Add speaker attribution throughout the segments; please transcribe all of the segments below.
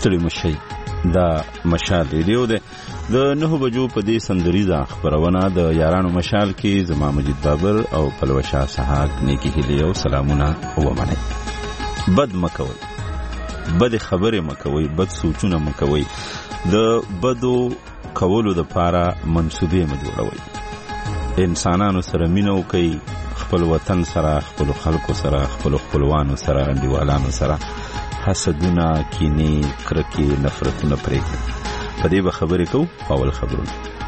Speaker 1: ستړي مشي دا مشال ریډیو ده د 9 بجو په دې سندریزه خبرونه د یارانو مشال کې زما مجید بابر او پلوشا سحاق نیکی هلی او سلامونه ومنه. بد مکوي، بد خبره مکوي، بد سوچونه مکوي، د بدو کولو د پاره منسوبې مجوړوي. انسانانو سره مینه وکي، خپل وطن سره، خپل خلکو سره، خپل خپلوانو سره، انډیوالانو سره حسدونه، کینې، کرکې، نفرتونه پرېږدي. په دې به خبرې کوو. اول خبرونه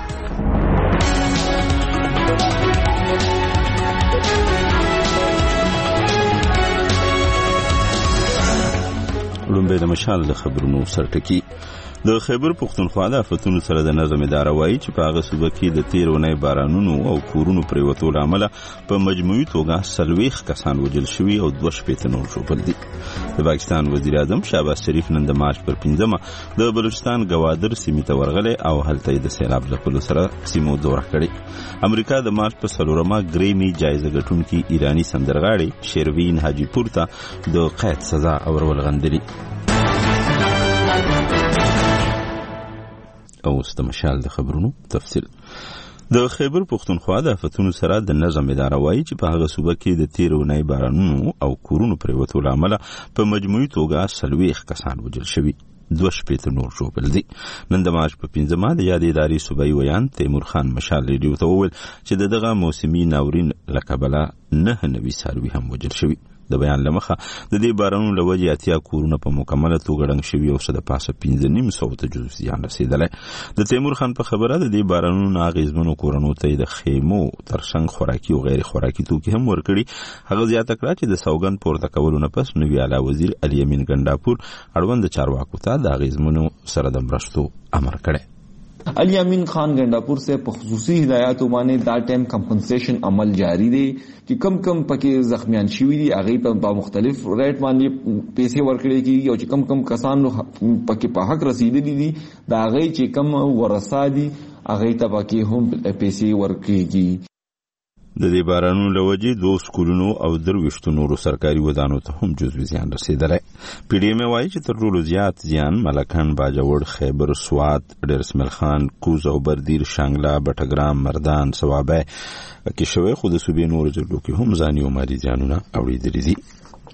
Speaker 1: لومبه د مشال د خبرونو سرټکی. د خیبر پختونخوا د آفتونو سره د نظم اداره وایي چې په هغه صوبه کې د تیر اونۍ بارانونو او کورونو پرېوتو له امله په مجموعي توګه 40 کسان وژل شوي او 2 شپېته نور ژوبل دي. د پاکستان وزیر اعظم شهباز شریف نن د مارچ پر 5مه د بلوچستان ګوادر سیمې ته ورغلی او هلته د سیلاب ځپلو سره سیمو دوره کړې. امریکا د مارچ په 4مه ګریمي جایزه ګټونکي ایرانی سندرغاړي شیروین حاجی پور ته د قید سزا اورول غندلي. اوس د مشال د خبرونو تفصیل. د خیبر پختونخوا د آفتونو سره د نظم اداره وایي چې په هغه صوبه کې د تیر اونۍ بارانونو او کورونو پرېوتو له امله په مجموعي توګه 40 کسان وژل شوي، 2 شپېته نور ژوبل دي. نن د مارچ په 5مه د یادې ادارې صوبایي ویان تیمور خان مشال ریډیو ته وویل چې دغه موسمي ناورین له کبله 9 نوي څاروي هم وژل شوي. د بیان لمخه د دې بارانونو له وجې 80 کورونه په مکمله توګه ړنګ شوي او څه د پاسه 15,900 ته جزو زیان رسېدلی. د تیمور خان په خبره د دې بارانونو اغېزمنو کورنو ته د خیمو ترڅنګ خوراکي او غیر خوراکي توکي هم ورکړي. هغه زیاته کړه چې د سوګند پورته کولو نه پس نوي اعلی وزیر علي امین ګنډاپور اړوند چارواکو ته د اغېزمنو سره د مرستو امر کړی.
Speaker 2: علی امین خان گنڈاپور سے خصوصی ہدایاتوں باندې دا ټایم کمپنسیشن عمل جاری دی چې کم پکې زخمیان شوي دي هغه په مختلف ریټ باندې پیسې ورکړي کیږي او چې کم کسان پکې په حق رسیدلي دي دا هغه چې کم ورثه دي هغه ته پکې هم پیسې ورکړي.
Speaker 1: د دې بارانونو له وجې 2 سکولونو او 23 نورو سرکاري ودانو ته هم جزوي زیان رسېدلی. پی ډي ایم وایي چې تر ټولو زیات زیان ملکان، باجوړ، خیبر، سوات، ډیرسمل خان، کوز او بردیر، شانګله، بټګرام، مردان، صوابه کې شوی، خو د صوبې نورو ضلعو کې هم ځاني او مالي زیانونه اورېدلي دي.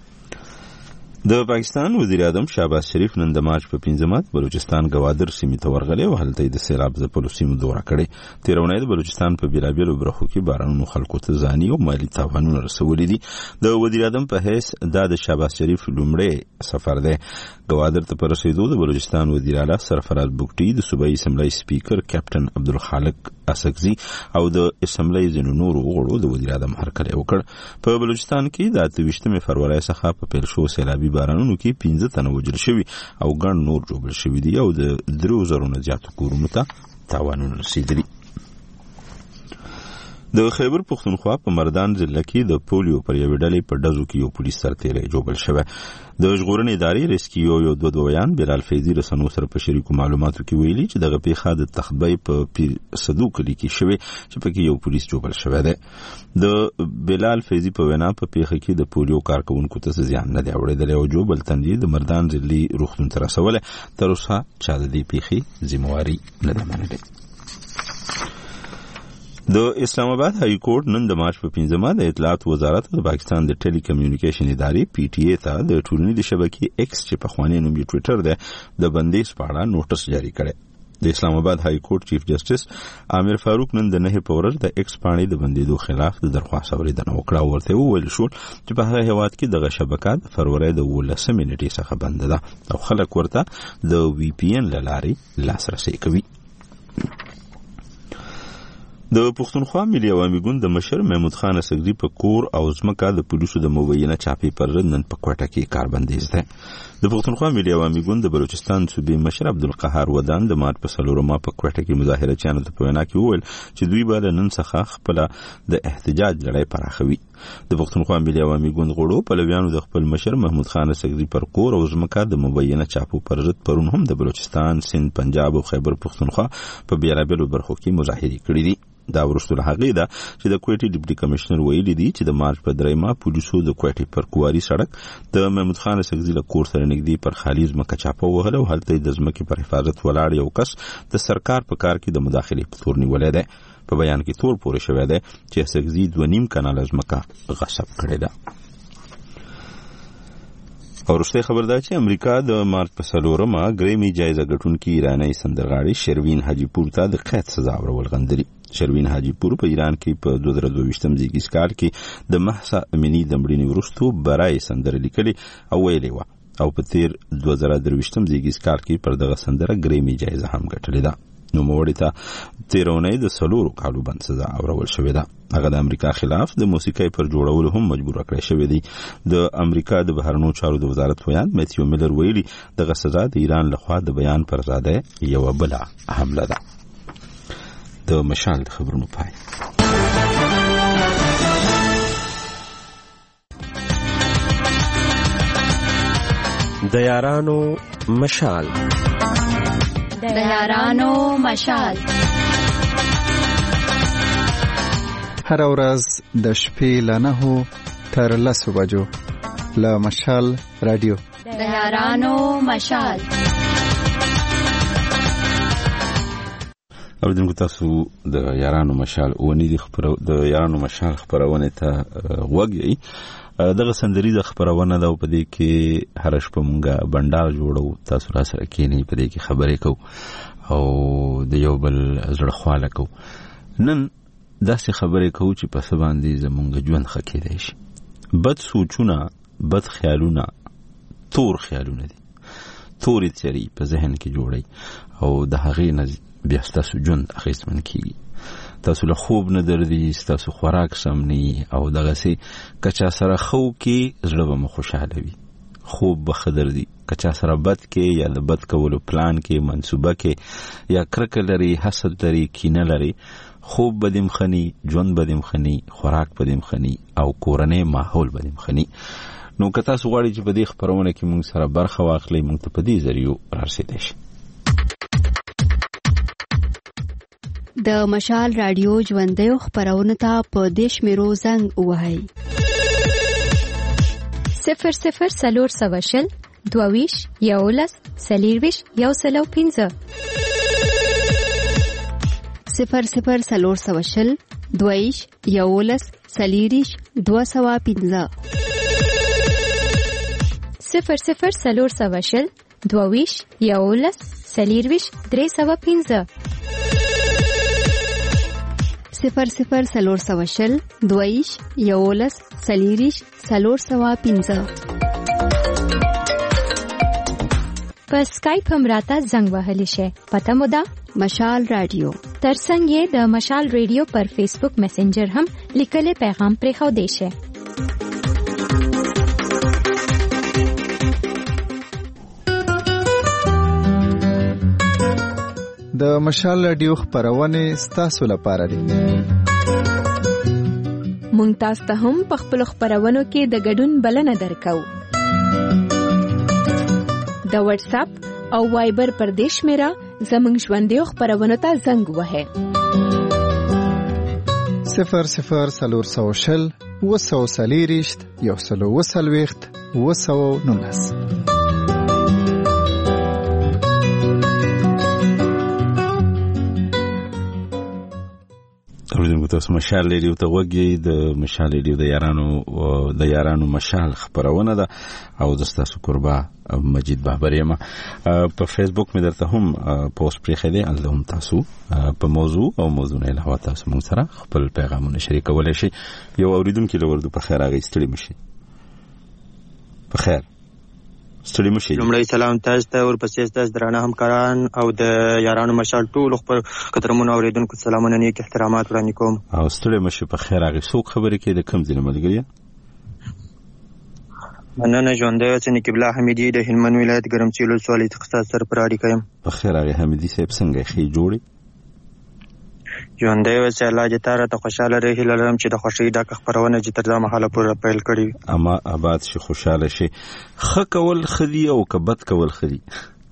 Speaker 1: د پاکستان وزیر اعظم شهباز شریف نن د مارچ په 5مه بلوچستان ګوادر سیمې ته ورغلی او هلته د سیلاب ځپلو سیمو دوره کړې. تېره اونۍ د بلوچستان په بېلابېلو برخو کې بارانونو خلکو ته ځاني او مالي تاوانونه رسولي دي. د وزیر اعظم په حیث دا د شهباز شریف لومړی سفر دی. ګوادر ته په رسېدو د بلوچستان وزیر اعلی سرفراز بوګټي، د صوبایي اسمبلۍ سپیکر کیپټن عبدالخالق اسکزي او د اسمبلۍ ځینو نورو غړو د وزیر اعظم هرکلی وکړ. په بلوچستان کې د 28 فروری څخه په پیل شوو سیلابي بارانونو کې 15 تنه وژل شوي او ګڼ نور ژوبل شوي دي او د 3,000 نه زیاتو کورونو ته تاوانونه رسېدلي. د خیبر پختونخوا په مردان ضلع کې د پولیو پر یوې ډلې په ډزو کې یو پولیس سرتیری ژوبل شوی. د ژغورنې ادارې ریسکیو یو دویان بلال فیضي رسنو سره په شریکو معلوماتو کې ویلي چې دغه پیښه د تختبۍ په پیر صدو کلي کې شوې چې پکې یو پولیس ژوبل شوی دی. د بلال فیضي په وینا په پیښه کې د پولیو کارکوونکو ته زیان نه دی اورېدلی او ژوبل تن د مردان ضلعي روغتون ته رسولی. تر اوسه چا د دې پیښې ذمهواري نه ده منلې. د اسلام آباد های کورټ نن د مارچ په 5مه د اطلاعات وزارت او د پاکستان د ټیلی کمیونیکیشن ادارې پی ټی ای ته د ټولنیزې شبکې ایکس چې پخوانی نوم یې ټویټر دی د بندیز په اړه نوټس جاری کړی. د اسلام آباد های کورټ چیف جسټس عامر فاروق نن د 9 په ورځ د ایکس پاڼې د بندیدو خلاف د درخواست اورېدنه وکړه او ورته وویل شو چې په هغه هیواد کې دغه شبکه د فروری د 18 نیټې څخه بنده ده او خلک ورته د وی پی ان له لارې لاسرسی کوي. د پښتونخوا ملي عوامي ګوند د مشر محمود خان اسګري په کور او ځمکه د پولیسو د مبینه چاپی پر ضد نن په کوټه کې کاربندیز ده. د پښتونخوا ملي عوامي ګوند د بلوچستان صوبې مشر عبدالقهار ودان د مارچ په 4مه په کوټه کې مظاهره چانو ته په وینا کې وویل چې دوی به نن څخه خپل د احتجاج لړۍ پراخوي. د پښتونخوا ملي عوامي ګوند غړو پلویانو د خپل مشر محمود خان سګزي پر کور او ځمکه د مبینه چاپو پر ضد پرون هم د بلوچستان، سند، پنجاب او خیبر پښتونخوا په بیلابیلو برخو کې مظاهرې کړې دي. دا وروسته له هغې ده چې د کوټې ډیپټي کمشنر ویلي دي چې د مارچ په 3 پولیسو د کوټې پر کواري سړک د محمود خان سګزي له کور سره نږدې پر خالي ځمکه چاپه وهله او هلته د ځمکې پر حفاظت ولاړ یو کس د سرکار په کار کې د مداخلې په تور نیولی دی. په بیان کې تور پورې شوی دی چې سګزي 2.5 کناله ځمکه غصب کړې ده. او وروسته خبر ده چې امریکا د مارچ په 4 ګریمي جایزه ګټونکي ایرانی سندرغاړي شروین حاجی پور ته د قید سزا ورغندري. شروین حاجی پور په ایران کې په 2022 زیږیز کال کې د محسا امینی د مړینې وروسته برای سندره لیکلي او ویلې وه او په تیر 2023 زیږیز کال کې پر دغه سندره ګریمي جایزه هم ګټلې ده. نو موړی ته 13 د 4 کالو بند سزا اورول شوې ده. هغه د امریکا خلاف د موسیقۍ پر جوړولو هم مجبور کړی شوی دی. د امریکا د بهرنیو چارو د وزارت ویان میتیو میلر ویلي دغه سزا د ایران لخوا د بیان پر آزادۍ یو بل حمله ده. د مشال خبرونو پای.
Speaker 3: د یارانو مشال.
Speaker 4: د یارانو مشال.
Speaker 5: هر ورځ د شپې له 9 تر 10 بجو له مشال رادیو.
Speaker 4: د یارانو مشال.
Speaker 1: اوریدونکو تاسو د یارانو مشال د یارانو مشال خبرونه ته وګورئ. دغه سندریزه خبرونه ده او په دې کې هر شپه مونږه بندال جوړو، تاسو را سره کېنی په دې کې خبرې کوو او د یو بل زړه خواله کوو. نن داسې خبرې کوو چې په څه باندې زمونږ ژوند ښه کېدی شي. بد سوچونه، بد خیالونه، تور خیالونه دي، تورې څیرې په ذهن کې جوړي او د هغې نه بیا ستاسو ژوند اخیستمن کېږي. تاسو له خوب نه دردي، ستاسو خوراک سم نه او دغسې که چا سره ښه وکړي زړه به مو خوشحاله وي، خوب به ښه دردي. که چا سره بد کې یا د بد کولو پلان کې، منصوبه کې یا کرکه لري، حسد لري، کینه لري، خوب به دې ښه ني، ژوند به دې ښه ني، خوراک به دې ښه ني او کورنۍ ماحول به دې ښه ني. نو که تاسو غواړئ چې په دې خپرونه کې موږ سره برخه واخلئ، موږ ته په دې ذریعو رارسېدی شي.
Speaker 6: د مشال رادیو ژوندیو خبرونه ته په دې شمیرو زنګ ووهئ:
Speaker 4: 00 420 22 11 40 105
Speaker 6: 00 420 22 11 40 205
Speaker 4: 00 420 22 11 40 305
Speaker 6: 00 420 22 11 40 305.
Speaker 4: په سکایپ هم راته زنګ وهلی شي. پته مو ده
Speaker 6: مشال رادیو.
Speaker 4: ترڅنګ یې د مشال رادیو پر فیسبوک میسنجر هم لیکلي پیغام پرېښودی شي.
Speaker 5: د مشال رادیو خبرونه ستاسو لپاره دي.
Speaker 4: مونږ تاسو ته هم په خپل خبرونو کې د ګډون بلنه درکو. د واتس اپ او وایبر پر دیش میرا زمونږ ژوندیو خبرونو ته زنګ وهه.
Speaker 5: 00 420 240 140 219.
Speaker 1: اوریدونکو تاسو مشال ریډیو ته وګورئ. د مشال ریډیو د یارانو مشال خبرونه ده او د تاسو قربا مجید بابر یم. په فیسبوک مې درته هم پوسټ پرېښی دی، هلته هم تاسو په موضوع او موضوع نه علاوه تاسو موږ سره خپل پیغامونه شریکولی شئ. یو اوریدونکي له وردو په خیر هغې ستړي مشي. په خیر ستړي مشي.
Speaker 7: لومړی سلام تاسو ته، ورپسې تاسو درانه همکاران او د یارانو مشال ټول خپل قدرمنو اوریدونکو سلامونه نیک احترامات وړاندې کوم.
Speaker 1: او ستړي مشي. په خیر هغې څوک خبرې کوي؟ د کوم ځای نه ملګري؟
Speaker 7: مننه. ژوندی اوسئ. قبله حمیدي د هلمند ولایت ګرمسیر ولسوالۍ څخه ستاسو سره پر اړیکه یم.
Speaker 1: په خیر هغې حمیدي صاحب څنګه ښې جوړې؟
Speaker 7: ژوندی اوسې. الله دې تا راته خوشحاله رهي هیله لرم چې د خوښۍ ډکه خپرونه چې تر دا مهاله پورې پیل کړې وي.
Speaker 1: اما آباد شي، خوشحاله شي. ښه کول ښه دي او که بد کول ښه دي؟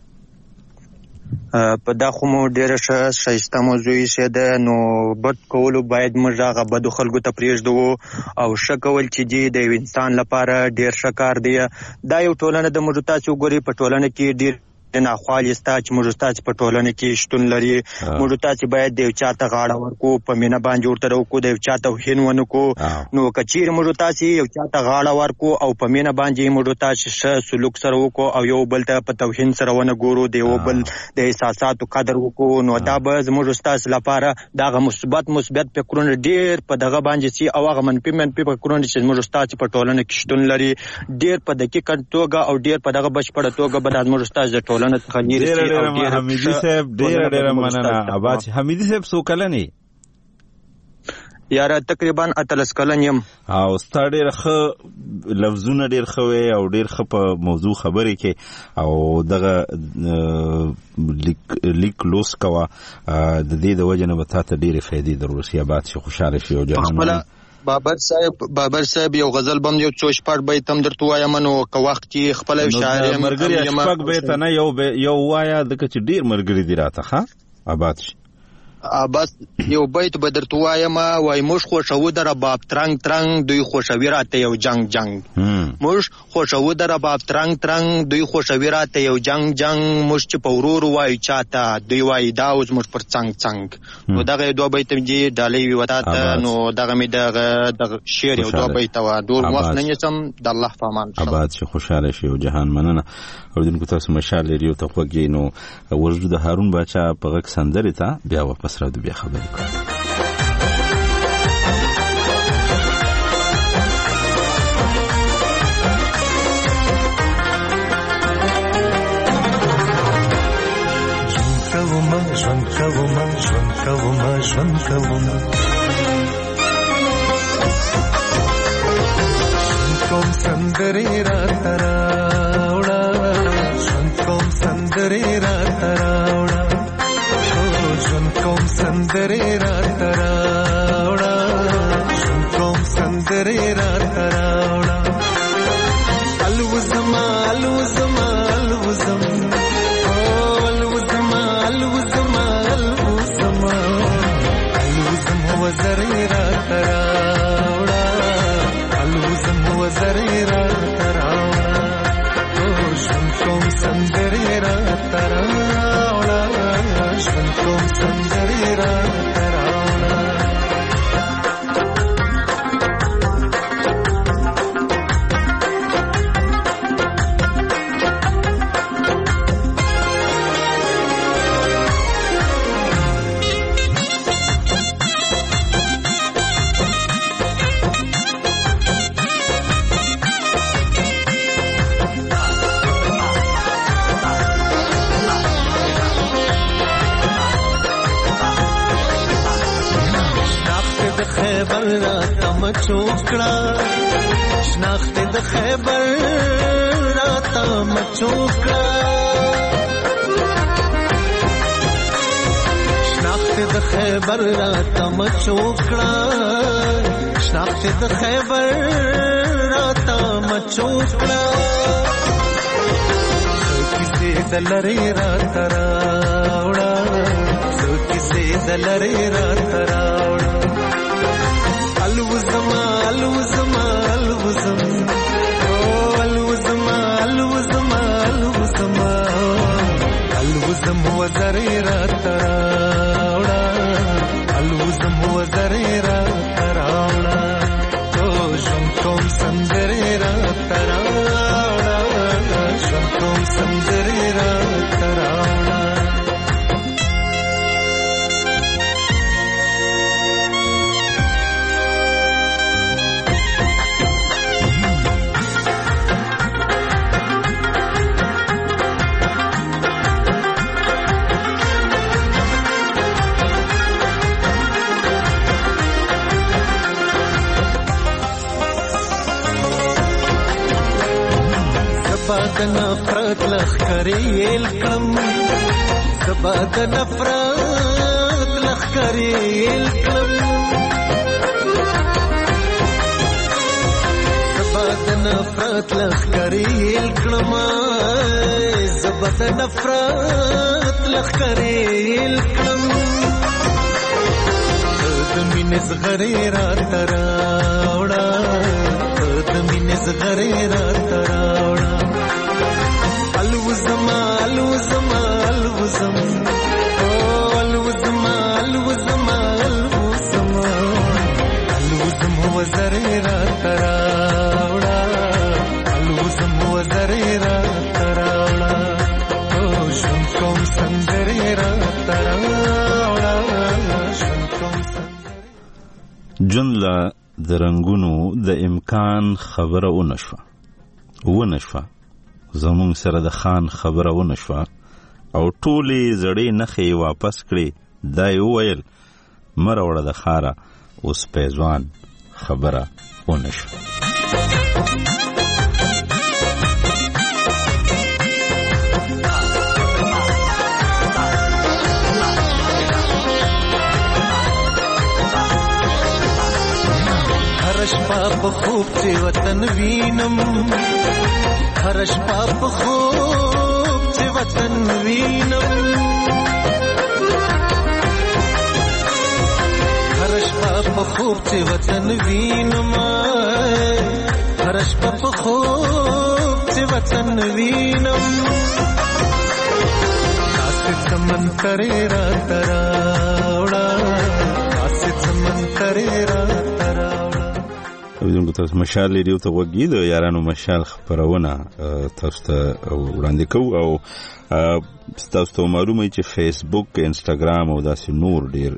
Speaker 7: په دا خو مو ډېره ښایسته موضوع ایښې ده. نو بد کولو باید موږ هغه بدو خلکو ته پرېږدو او ښه کول چې دي د یو انسان لپاره ډېر ښه کار دی. دا یو ټولنه د موږ تاسې وګورئ، په ټولنه کې ډېر ناخوالې سته چې موږ تاسې په ټولنه کې شتون لري. موږ تاسې باید د یو چا ته غاړه ورکو، په مینه باندې ورته وکړو، د یو چا توهین ونه کړو. نو که چیرې موږ تاسې یو چا ته غاړه ورکو او په مینه باندې موږ تاسې ښه سلوک سره وکړو او یو بل ته په توهین سره ونه ګورو، د یو بل د احساساتو قدر وکړو، نو دا به زموږ ستاسې لپاره دغه مثبت فکرونه ډېر په دغه باندې سي او هغه منفي فکرونه چې زموږ ستاسې په ټولنه کې شتون لري ډېر په دقیقه توګه او ډېر په دغه بشپړه توګه به دا زموږ ستاسې د ټولنه څخه لرې سي.
Speaker 1: حمیدي صاحب ډېره مننه. آباد حمیدي صاحب څو کلن یې؟
Speaker 7: یاره تقریبا 18 کلن یم.
Speaker 1: او ستا ډېر ښه لفظونه ډېر ښه وې او ډېر ښه په موضوع خبرې کې او دغه لیک لوس کوه. د دې د وجې نه به تا ته ډېرې فایدې در ورسي. آباد شي، خوشحاله شي او جهان.
Speaker 7: بابر صاحب یو غزل بم یو څو شپږ بیت هم درته وایم، نو که وخت کې خپل شاعر یم.
Speaker 1: ملګري شپږ بیت نه یو وایه، ځکه چې ډېر ملګري دي راته. ښه آباد شي.
Speaker 7: بس یو بیت به درته وایم، وای موږ خوښوو د رباب ترنګ ترنګ، دوی خوښوي راته یو جنګ جنګ. موږ خوښوو د رباب ترنګ ترنګ، دوی خوښوي راته یو جنګ جنګ. موږ چې په ورور وایو چاته، دوی وایي دا اوس موږ پر څنګ څنګ. نو دغه دوه بیت دي ډالۍ وي وتا ته. نو دغه مې دغه شعر یو دوه بیت و ډور وخت نه نیسم. د الله په امان.
Speaker 1: آباد شي، خوشحاله شي او جهان. مننه. اوریدونکو تاسو مشال ریډیو ته خوږی. نو ورجو د هارون باچا په غږ سندرې ته بیا واپس راځو، بیا خبرې کوو.
Speaker 8: ژوند کوم سندرې راته راوړه، ژوند کوم سندرې راته راوړه، ژوند کوم سندرې راته راوړه، ژوند کوم سندرې راته راوړه. الوزما الوزما الوزم، الوزما الوزما الوزما الوزم وزرې راته راوړه، الوزم وزرې راته راوړه، ژوند کوم سندرې راته راوړه، ژوند کوم سندرې راته راوړه. چوکړه شناخت د خیبر راته مچوکړه، شناخت د خیبر راته مچوکړه، شناخت د خیبر راته مچوکړه، کیسې د لرې راته راوړه، کیسې د لرې راته راوړه. الوزما الوزما الوزم، الوزما الوزما الوزما الوزم وزرې راته راوړه، الوزم وزرې راته راوړه، ژوند کوم سندرې راته راوړه، ژوند کوم سندرې راته راوړه. زبا د نفرت لخکرې یل کړم، زبا د نفرت لخکرې کړم زبا د نفرت لخکرې کړم زبا د نفرت لخکرې کړم د مینې زغرې راته راوړه د مینې زغرې راته راوړه الوزم الوزم الوزم الوزم الوزم الوزم الوزم وزرې راته راوړه الوزم وزرې راته راوړه ژوند کوم سندرې راته راوړه ژوند کوم
Speaker 1: جمله د رنگونو د امکان خبره ونشوه زمون سره د خان خبره ونشوه او ټولې زړې نخې واپس کړې دا یې وویل مه راوړه د ښاره اوس پیزوان خبره ونشوه
Speaker 8: هر شپه په خوب چې وطن وینم هر شپه په خوب چې وطن وینم هر شپه په خوب چې وطن وینم هر شپه په خوب چې وطن وینم آسې سمندرې راته راوړه آسې سمندرې راته راوړه
Speaker 1: اوریدونکو تاسو مشال ریډیو ته وګورئ د یارانو مشال خبرونه تاسو ته وړاندې کوو او تاسو ته معلومه چې فیسبوک انسټاګرام او داسې نور ډیر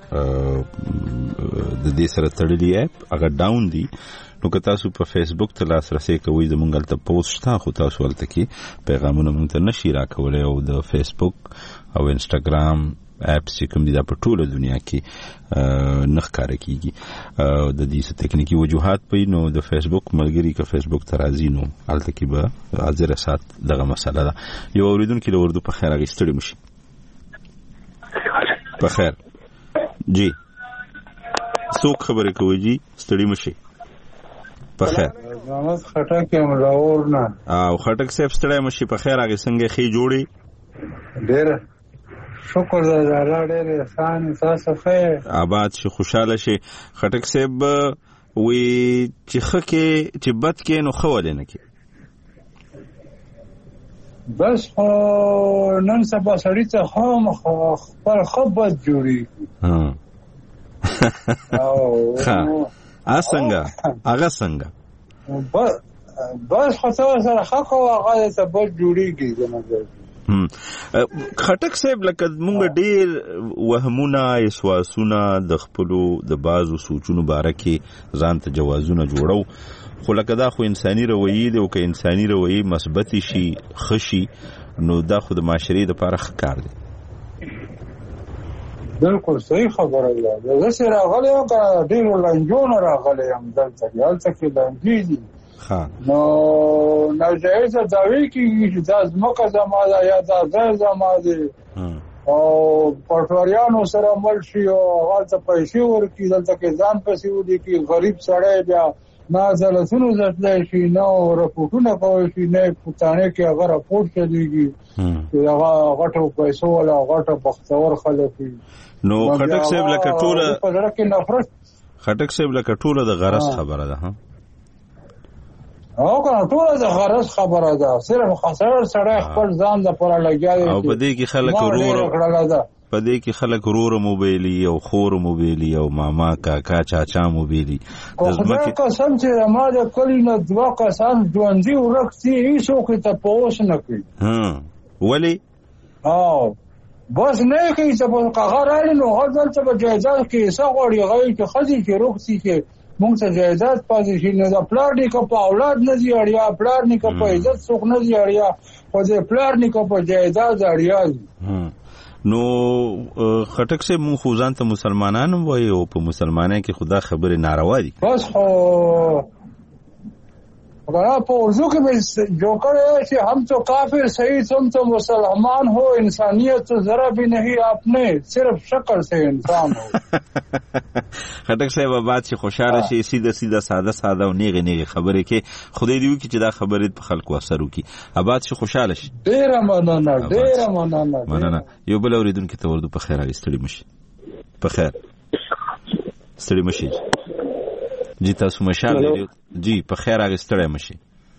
Speaker 1: د دې سره تړلي اپ هغه ډاون دي نو که تاسو په فیسبوک ته لاسرسي کوئ زموږ هلته پوسټ شته خو تاسو هلته کې پیغامونه موږ ته نشي راکولی او د فیسبوک او انسټاګرام اپس چې کوم دي دا په ټوله دنیا کې نه ښکاره کېږي د دې څه تکنیکي وجوهات پوي نو د فیسبوک ملګري که فیسبوک ته راځي نو هلته کې به حاضره سات دغه مسله ده یو اورېدونکي د اردو په خیر هغې ستړي مشي په خیر جی څوک خبرې کوي جی ستړي مشي په خیر
Speaker 9: محمد خټک یم راور نه
Speaker 1: او خټک صاحب ستړی مشي په خیر هغې څنګه ښې جوړې
Speaker 9: ډېر شکر د الله ډېر احسان تاسو خیر
Speaker 1: آباد شي خوشاله شي خټک صاحب وی چې ښه کې چې بد کې نو ښه ولې نه کې
Speaker 9: بس خو نن سبا سړي ته خپل ښه بد جوړېږي
Speaker 1: ښه څنګه هغه څنګه
Speaker 9: بس خو سره ښه خو هغه ته بد جوړېږي زما
Speaker 1: خټک صاحب لکه مونږ ډیر وهمونه اسواسونه د خپلو د بعضو سوچونو باره کې ځان ته جوازونه جوړو خو لکه دا خو انساني رویې دی او که انساني رویې مثبتې شي ښه شي نو دا خو د معاشرې دپاره ښه کار دی
Speaker 9: بلکل صحیح خبره ده زه راغلی یم که ډېرو لنجونه راغلی یم دلته کې هلته کې لنجې دي نو ناجایزه دعوی کېږي چې دا ځمکه زما ده یا دا ځای زما دی او پټواریانو سره مل شي او هغه ته پیسې ورکړي دلته کې ځان پسې ولیکي غریب سړی بیا نه عدالتونو ځتلی شي نه رپورټونه کولی شي نه پښتانه کې هغه راپورټ چلېږي چې هغه غټو پیسو والا غټه بختور خلک وي
Speaker 1: نو خټک صاحب لکه ټوله
Speaker 9: په زړه کې نفرت
Speaker 1: خټک صاحب لکه ټوله د غرض خبره ده
Speaker 9: او کنه ټوله د غرض خبره ده صرف خسر سړی خپل ځان د پوره لګیا دی
Speaker 1: او په دې کې خلک ورور موبایلي او خور موبایلي او ماما کاکا چاچا موبایلي
Speaker 9: خدای قسم چې ما د کلی نه دوه کسان ژوندي ورکتي هیڅوک ته پوس نه کوي
Speaker 1: ولی
Speaker 9: بس نه کوي چې په قهرالي نو هغه ته په جایزات کې څه غوړي غوي چې خدي چې روکتي کې مونږ ته جایداد پاتې شي نه د پلار نیکه په اولاد نه دی اړیا پلار نیکه په عزت څوک نه دی اړیا خو د پلار نیکه په جایداد اړیا
Speaker 1: نو خټک سے مونږ خو ځان ته مسلمانان وایي او په مسلمانۍ کې خدا خبره ناروا دي
Speaker 9: بس خو په اردو کې مې جو کړی چې هم تو کافر صحیح تم تو مسلمان ہو انسانیت تو ذرا بھی نہیں آپ نے صرف شکل سے انسان ہو.
Speaker 1: خټک صاحب بات چې خوشاله شي سیده سیده ساده ساده او نیغه نیغه خبرې کې خدای دې وکړي چې دا خبرې په خلکو اثر وکړي. اباد شي خوشاله شي. ډېره مننه. یو بل اوریدونکو ته ورته په خیر راستړي مشي. په خیر ستړي مشي. جی تاسو مشال جی په خیر راستړي مشي.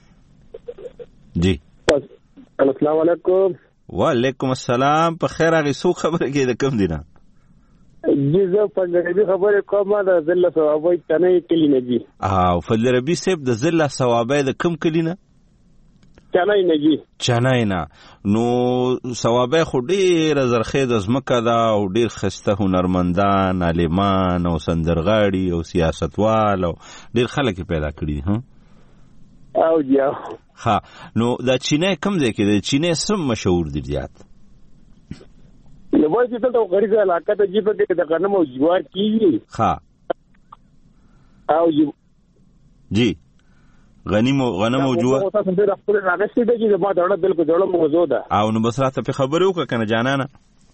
Speaker 1: جی
Speaker 10: السلام علیکم.
Speaker 1: وعلیکم السلام. په خیر راغی سو خبره کې د کم دینه
Speaker 10: جی زه فضل خبره کوم د ذله ثوابای تنه کلینه جی.
Speaker 1: فضل ربی صاحب د ذله ثوابای د کم کلینه
Speaker 10: چنای نه جی.
Speaker 1: چنای نه نو ثوابای خو ډیر زرخه د زمکه دا او ډیر خسته هنرمندان عالمان او سندرغاړي او سیاستوال او ډیر خلک پیدا کړي ها
Speaker 10: او جی.
Speaker 1: ها نو دا چینه کم ځای کې د چینه سم مشهور دي زیات
Speaker 10: نو وایي چې ته غریزه علاقه ته جیب کې د غنم او جوار کیږي.
Speaker 1: ها
Speaker 10: او
Speaker 1: جی غنم او جوار
Speaker 10: تاسو ته خپل راغستې دي چې ما دا بالکل ډول موضوع ده
Speaker 1: او نو بس راته په خبرو کنه جانانه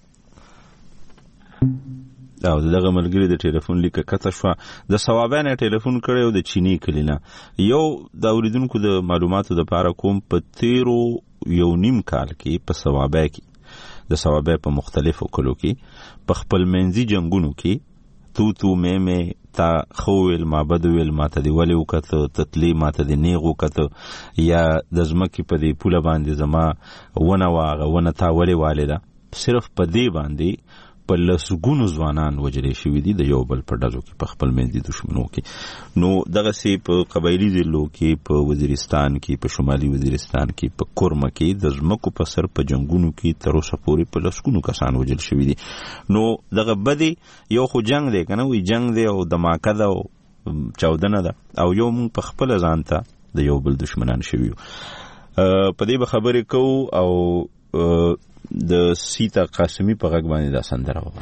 Speaker 1: او دغه ملګری د ټلیفون لیکه کته شو د ثوابانه ټلیفون کړي او د چینی کلینا یو د اوریدونکو د معلوماتو د پاره کوم په 13 کال کې په ثوابه کې د ثوابه په مختلفو کلو کې په خپل منځي جنگونو کې تو مې تا خوول ما بدویل ما ته دی ولې وکړه تتلی ما ته دی نیغ وکړه یا د زمکې په دی پوله باندې زما ونه واغه ونه تا ولې والده صرف په دی باندې په لسګونو ځوانان وجلې شوي دي د یو بل په ډزو کې په خپل منځي دښمنو کې. نو دغه سي په قبایلی ضلعو کې په وزیرستان کې په شمالي وزیرستان کې په کورمه کې د زمکو په سر په جنگونو کې تر اوسه پورې په لسګونو کسان وجل شوي دي. نو دغه بدی یو خو جنگ دی کنه وی جنگ دی او دماکه ده او چاودنه ده او یو مون په خپل ځان ته د یو بل دښمنان شوي په دې به خبرې کوو او د سیتا قاسمی په غږ باندې دا سندره وه.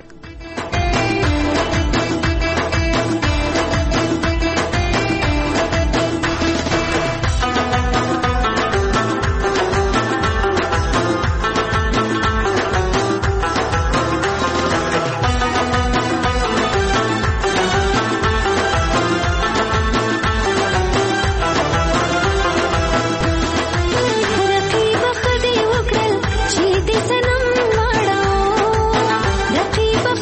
Speaker 11: رقیب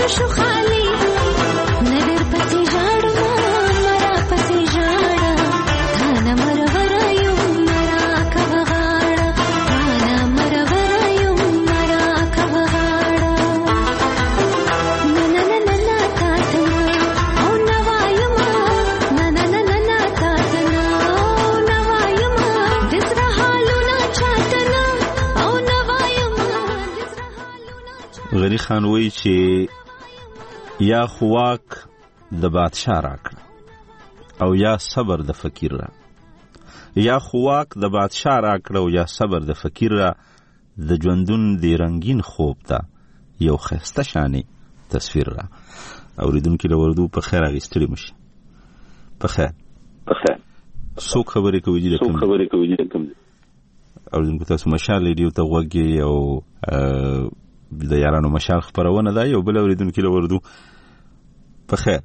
Speaker 11: شو خالي ندر پسې ژاړم مرا پسې ژاړه تانا مرور یم مرا کوه غاړه تانا مرور یم مرا کوه غاړه ننا ننا تاتنا او نوایم ننا ننا تاتنا او نوایم دسره حالونه چاتنا او نوایم
Speaker 1: غنی خان وایي چې یا خواک د بادشاه راکړه او یا صبر د فقیر را یا خواک د بادشاه راکړه او یا صبر د فقیر را د ژوندون د رنگین خوب ته یو ښایسته شانې تصویر را اورېدونکي له اردو په خیر اخیستلي مشي په خیر څوک خبرې کوي د کوم اورېدونکو تاسو مشال ریډیو ته غوږ یې او د یارانو مشال خپرونه ده یو بل اورېدونکي له اردو په خیر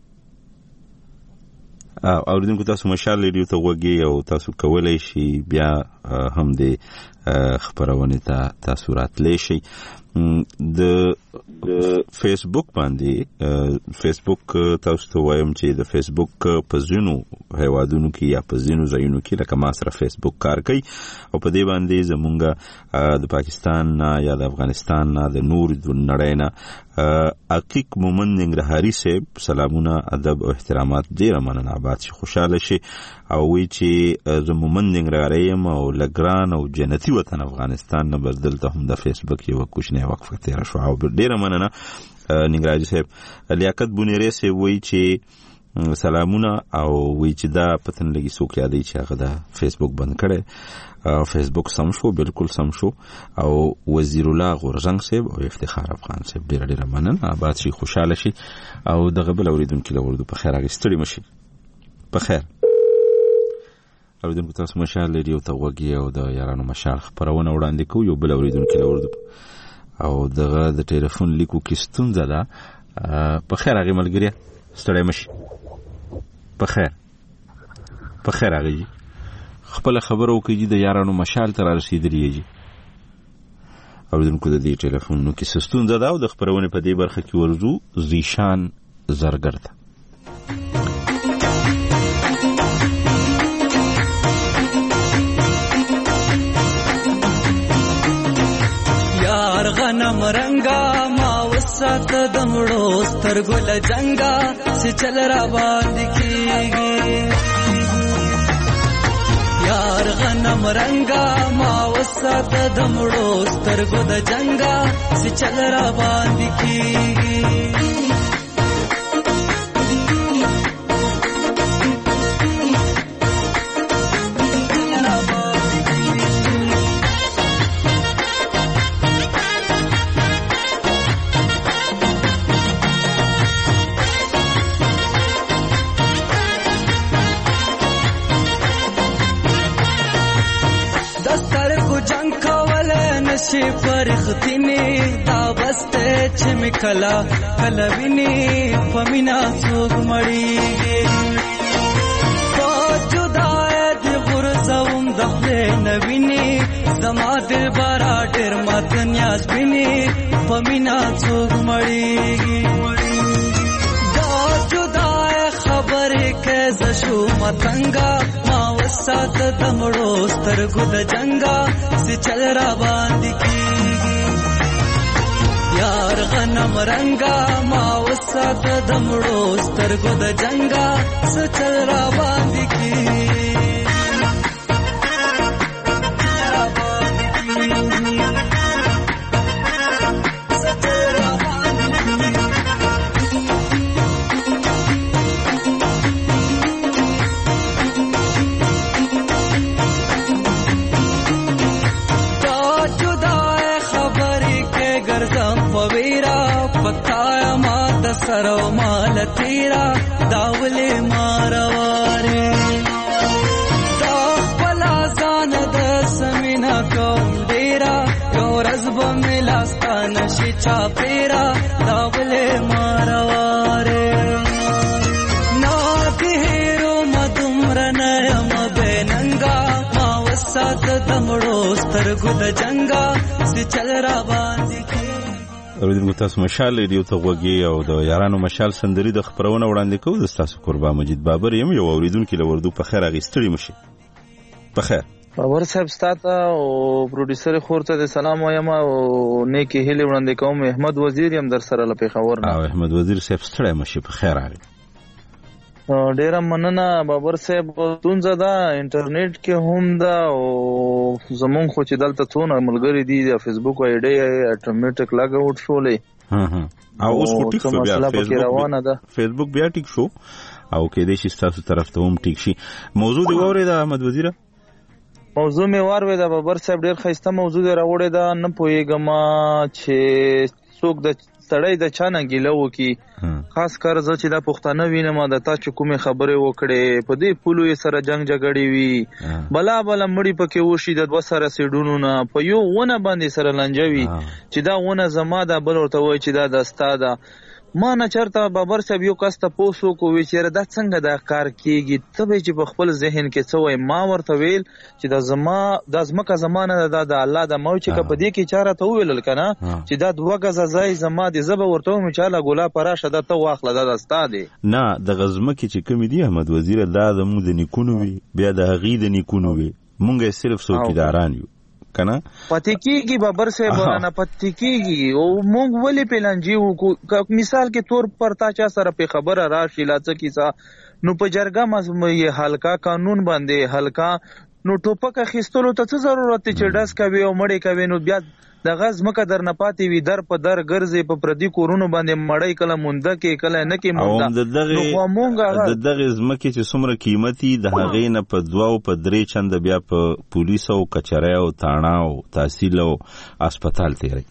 Speaker 1: اورېدونکو تاسو مشال ریډیو ته غوږ یې او تاسو کولی شي بیا هم د خپرونې ته تاسو راتلی شئ د فیسبوک باندې فیسبوک تاسو ته وایم چې د فیسبوک په ځینو هیوادونو کې یا په ځینو ځایونو کې لکه ما سره فیسبوک کار کوي او په دې باندې زمونږ د پاکستان نه یا د افغانستان نه د نور د نړۍ نه حقیق مومن ننګرهاري صاحب سلامونه ادب او احترامات ډېره مننه آباد شي خوشحاله شي او وی چې زه مومن ننګرهاري یم او لګران او جنتي وطن افغانستان نه بس دلته هم د فیسبوک یو کوچنی وقفه تیره شو او ډېره مننه ننګرهاري صاحب لیاقت بونیری صاحب وی چې سلامونه او وی چې دا پتن لګي څوک یادوي چې هغه د فیسبوک بند کړی فیسبوک سم شو بالکل سم شو او وزیر الله غورزنګ صاحب او افتخار افغان صاحب ډېره مننه آباد شي خوشاله شي او دغه بل اوریدونکي له اردو په خیر اخیستلي مشي په خیر اوریدونکو تاسو مشال ریډیو ته غوږ یې او د یارانو مشال خپرونه وړاندې کوو یو بل اوریدونکي له اردو او دغه د ټلیفون لیکو کې ستونزه ده په خیر هغې ملګريه ستړی مشي په خیر هغې خپله خبره وکړي د یارانو مشال ته را رسېدلي یې اوریدونکو د دې ټلیفونونو کې څه ستونزه ده او د خپرونې په دې برخه کې ورځو زیشان زرګر ته
Speaker 12: غنم رنگا ما وسات دمړو سترګو لجنګا چې چل را باندې کیږي یار غنم رنگا ما وسات دمړو سترګو د جنګا چې چل را باندې کیږي چې فرختینه دا بسته چې مکلا کلوینه پمینا څوک مړیږي جدای دی غرزوم دخله نوینه زما دل بارا ډیر مات نیاز بینه پمینا څوک مړیږي دا جدای خبره کې زشو متنګا ما وسات دمړو سترګو د جنگا چې چل را باندې کیږي یار غنم رنگا ما وسات دمړو سترګو د جنگا چې چل را باندې کیږي سرو مال تیرا داولې مارواره دا خپلا ځان د سمینا کوم ډیرا یو ورځ به مې لاستا نشي چا پیرا داولې مارواره نا تهرو مدمر نیم بیننګا ما وسات دمړو سترګو د جنګا چې چل را باندې
Speaker 1: اوریدونکو تاسو مشال ریډیو ته غوږی او د یارانو مشال سندري د خبرونه وړاندې کوو. د تاسو قربا مجید بابر یم، یو اوریدونکو لوردو په خیر اغستړي مشي. په خیر
Speaker 13: باور صاحب ستاته او پروډوسر خورته د سلام وایم او نیکی هیله وړاندې کوم. احمد وزیر یم در سره لپاره خبر نه.
Speaker 1: احمد وزیر صاحب ستړي مشي. په خیر راغی.
Speaker 13: ډیره مننه بابر صاحب. تونځه دا انټرنیټ کې هم دا او زمون خو چې دلته څونه ملګری دي د فیسبوک آی ډی اتوماتیک لاګ اوټ شولې
Speaker 1: او اوس ټیک شو بیا فیسبوک بیا ټیک شو او کې دې شي تاسو طرف ته هم ټیک شي. موضوع دی وره د احمد وزیر
Speaker 13: موضوع می واروي دا بابر صاحب ډیر خسته موضوع دی راوړی دا نه پويګما چې څوک د سړی د چانه ګیلو کی خاص کار زه چې دا پښتانه وینم د تا چې کومه خبره وکړي په دې پولو سره جنگ جګړې وی بلا مړی پکې وشي د 2 سره سیډونو نه په یو ونه باندې سره لنجوي چې دا ونه زما دا بل ورته وای چې دا دستا ده. ما نه چرته بابر صاحب یو کس ته پوسو کو وی چې دا څنګه دا کار کیږي ته چې په خپل ذهن کې څه وای. ما ورته ویل چې دا زمکه زمانه د الله د مو چې په دې کې چاره ته ویل کنه چې دا 2 غزه ځای زما د زب ورته مې چاله ګلا پراشه د ته واخله دا دستا دی
Speaker 1: نه د غزمکه چې کوم دی احمد وزیر دا د مو د نیکونو وی بیا د غی د نیکونو وی مونږه صرف څوکیداران یو کنه پتی کیږي بابر صاحب ورانه پتی کیږي او مونږ ولې پلانجی وو. مثال کې تور پر تا چا سره په خبره راشي لاڅ کیسه نو په جرګه مې حلقہ قانون باندې حلقہ نو ټوپک خستلو ته څه ضرورت چې ډس کوي او مړی کوي نو بیا د غز مکه در نه پاتې وي در په در ګرځي په پردي کورونو باندې مړی کله مونده کې کله نه کې مونده نو مونږه د دغه زمکه چې څومره قیمتي د هغې نه په 2 او په 3 چند بیا په پولیس او کچره او تاڼه او تحصیل او هسپتال تیری.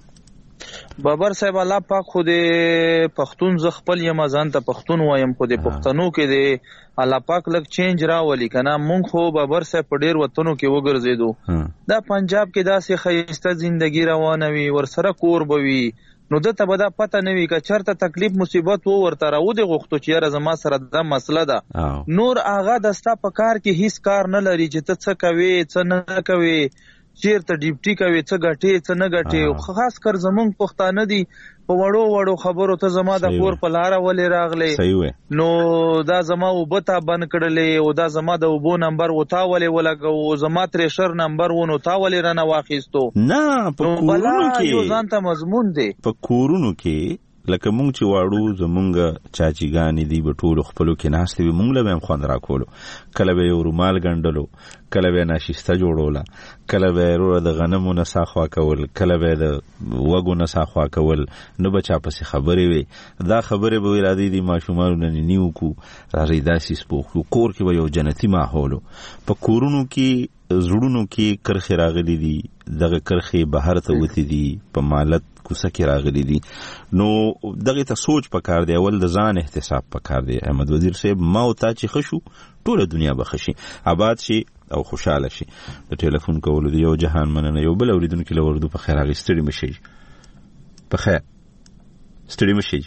Speaker 13: بابر صاحب الله پاک خو دې پښتون ز خپل یم ځان ته پښتون وایم خو دې پښتنو کې دې الله پاک لک چینج راولي کنه. مونږ خو بابر صاحب په ډیر وطنو کې وګرځیدو دا پنجاب کې داسې خیسته ژوندۍ روانه وي ورسره کور بوي نو دته به دا پته نه وي که چرته تکلیف مصیبت و ورته راودې غوښتو چې یاره زما سره دا مسله ده نور هغه دستا په کار کې هیڅ کار نه لري چې ته څه کوي څه نه کوي چیرته ډیپټي کوي څه ګټي څه نه ګټي. خاص کر زمونږ پښتانه دي په وړو خبرو ته زما د کور په لار ولې راغلي نو دا زما وبته بند کړلې او دا زما د وبو نمبر وتا ولې ولګو زما ترشر نمبر ونو تا ولې رانه واخیستو
Speaker 1: نه په کورونو کې
Speaker 13: یو ځان ته مضمون دی.
Speaker 1: په کورونو کې لکه مونږ چې واړو زمونږ چاچیګانی دی په ټولو خپلو کې ناشته وي مونږ له هم خوند راکولو کله به یو رومال ګنډلو کله به ناشسته جوړوله کله به ورو د غنمو نه ساخوا کول کله به د وګو نه ساخوا کول نو بچا پسې خبرې وي دا خبرې به ارادي دي ماشومان نه نیو کو راځي داسې سپوخ کور کې به یو جنتی ماحول په کورونو کې زړونو کې کرخې راغلي دي دغه کرخې بهر ته وتی دي په مالت کوڅه کې راغلي دي نو دغه ته سوچ پکار دی اول د ځان احتساب پکار دی. احمد وزیر صاحب ما او تا چې خشو ټول دنیا به خشي آباد شي او خوشاله شي. د ټلیفون کولو دی یو جهان مننه. یو بل اوریدونکو لوردو په خیر اغستړي مشي په خیر ستړي مشي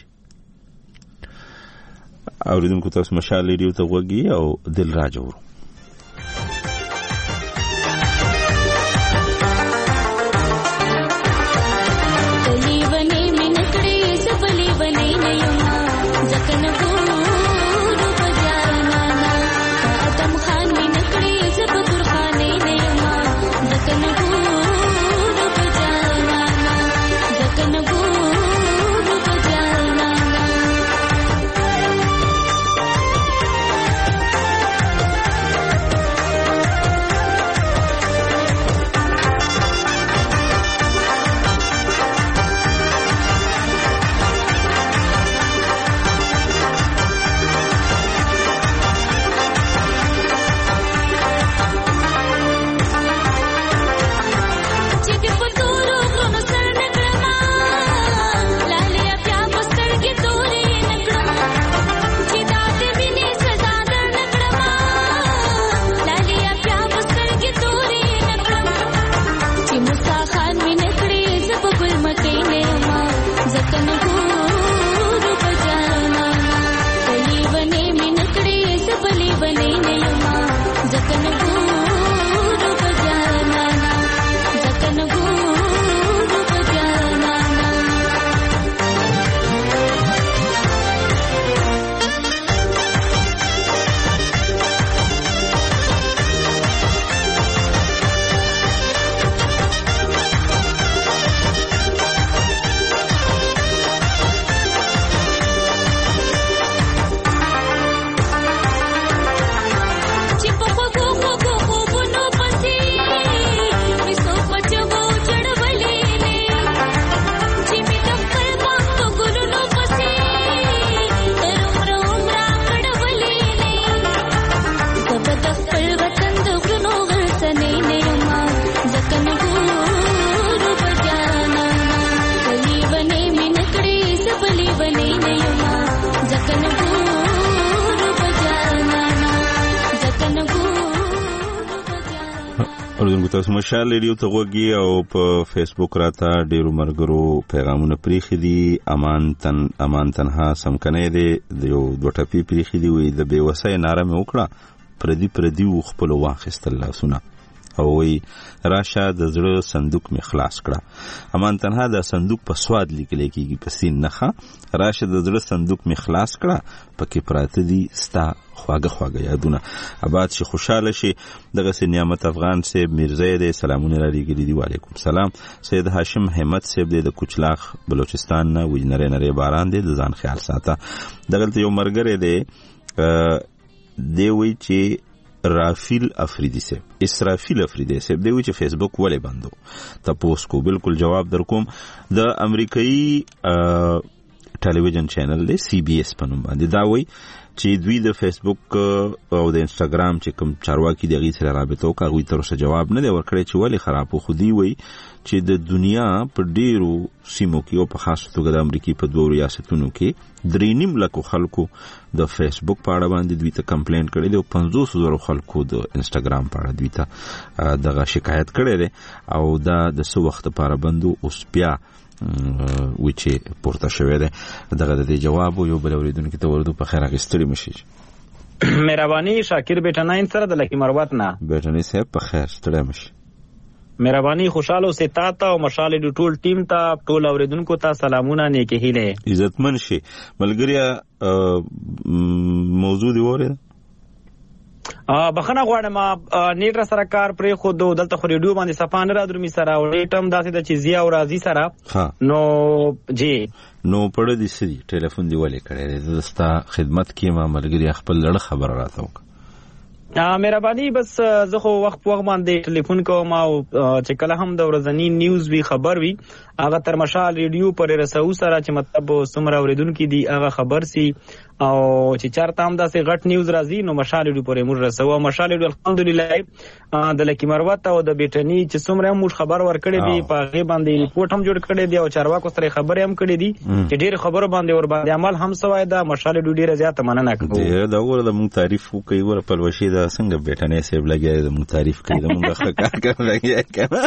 Speaker 1: اوریدونکو تاسو مشال ریډیو ته وګي او دل راجورو
Speaker 11: غلې نه یما ځکه نه ګورو په جانانا ځکه نه
Speaker 1: اوردونکو تاسو مشال ریډیو ته غوږی او په فیسبوک راته ډیرو مرګرو پیغامونه پریخي دي. امان تنها سمکنه دي د یو دوه ټپی پریخي دي وي د بیوسای ناره مې وکړه پردي خپل واخیستل لاسونه او وی راشه د زړه صندوق می خلاص کړه. امان تنها د صندوق په سواد لیکل کېږي په سین نخه راشه د زړه صندوق می خلاص کړه پکې پراته دي ستا خواږه یادونه. آباد شي خوشاله شي. دغه سي نعمت افغان صاحب میرزا دې سلامونه را لګري دي. وعلیکم سلام. سید هاشم همت صاحب دې د کوچلاخ بلوچستان نه وی نری باران دې د ځان خیال ساته. دغه یو مرګره دې وی چې اسرافیل افریدی صاحب دی چې فیسبوک ولې بندو تاسو کو بالکل جواب در کوم. د امریکایي ټلویزیون چینل دی سی بی اس په نوم باندې دا وایي چې دوی د فیسبوک او د انستګرام چې کوم چارواکي دغه سره رابطه وکړي تر اوسه جواب نه دی ورکړی چې ولې خراب خو دی وایي چې د دنیا په ډیرو سیمو کې او په خاص توګه د امریکای په دوه ریاستونو کې 3.5 لک خلکو د فیسبوک په اړه باندې دوی ته کمپلین کړي دي او 500,000 خلکو د انستګرام په اړه دوی ته دغه شکایت کړي دي او دا د څو وخت لپاره بندو اوس بیا وچې پورته شوی دی. دغه د جواب یو بل اوریدونکو ته ورته په خیر اخیستلی مشي.
Speaker 14: مهرباني شاکر بیٹناین سره د لکی مروت نه
Speaker 1: بیٹنی صاحب په خیر ستړی مشي.
Speaker 14: مهرباني خوشاله اوسئ. تا او مشال د ټول ټیم ته ټول اوریدونکو ته سلامونه نیکی هیله.
Speaker 1: عزتمن شي ملګریا. موضوع دی وره
Speaker 14: بخنه غواړم نیټ را سره کار پرې خو دلته خو ریډیو باندې صفانه را درمي سره او نیټم داسې د چیزیا او راضی سره نو جی
Speaker 1: نو پړ دي سړي ټلیفون دی ولې کړی دستا خدمت کې ما ملګری خپل لړ خبر راته وک.
Speaker 14: مهرباني بس زه خو وخت باندې ټلیفون کوم او چې کله هم د ورځنی نیوز وی خبر وی هغه تر مشال ریډیو پر رسو سره چې مطلب سمره اوریدونکو دی هغه خبر سي او چې چارته هم داسې غټ نیوز راځي نو مشال ریډیو پر موږ رسو. مشال ریډیو الحمدلله د لکی مروت او د بیٹنی چې سمره موږ خبر ورکړی دی په غي باندې ریپورت هم جوړ کړی دی او چارواکو سره خبرې هم کړې دي چې ډېر خبرو باندې ور باندې عمل هم سوای دا مشال ریډیو ډېر زیات مننه کوي.
Speaker 1: دا ور د موږ تعریف کوي ور په وشي دا څنګه بیٹنی صاحب لګي د موږ تعریف کوي د موږ ښه کار کوي